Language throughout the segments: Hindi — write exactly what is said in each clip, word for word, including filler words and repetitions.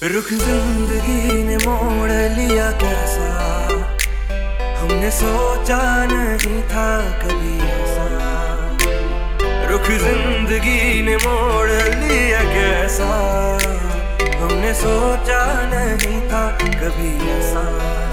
रुख जिंदगी ने मोड़ लिया कैसा, हमने सोचा नहीं था कभी ऐसा। रुख जिंदगी ने मोड़ लिया कैसा, हमने सोचा नहीं था कभी ऐसा।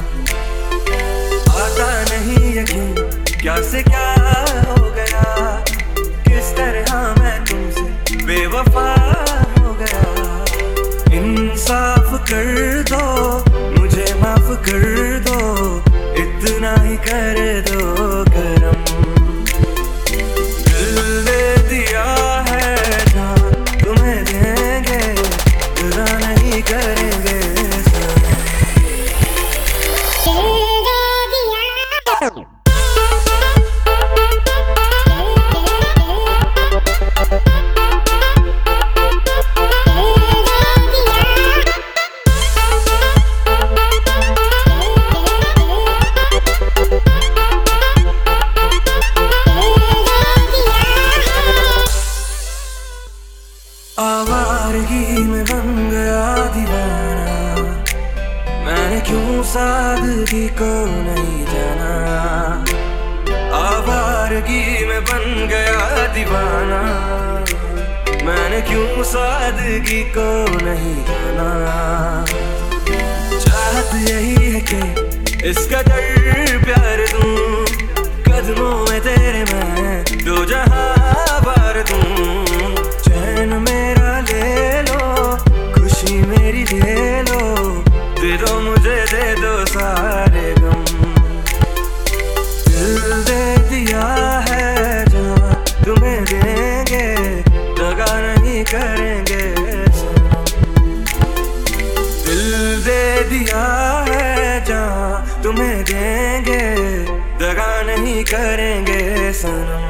आता नहीं यकीन क्या से क्या हो गया, किस तरह मैं तुमसे बेवफा हो गया। इंसाफ कर दो, मुझे माफ कर दो, इतना ही कर दो करम। दिल दे दिया है जान तुम्हें देंगे, जुदा नहीं करेंगे। आवारगी में बन गया दीवाना, मैंने क्यों सादगी को नहीं जाना। आवारगी में बन गया दीवाना, मैंने क्यों सादगी को नहीं जाना। चाहत यही है कि इस कदर प्यार दूं, कदमों में तेरे मैं दो जहां बार दूं। चैन मेरा ले लो, खुशी मेरी ले लो, दे दो मुझे दे दो सारे गम। दिल दे दिया है जहाँ तुम्हें देंगे, दगा नहीं करेंगे सनम। दिल दे दिया है जहाँ तुम्हें देंगे, दगा नहीं करेंगे सनम।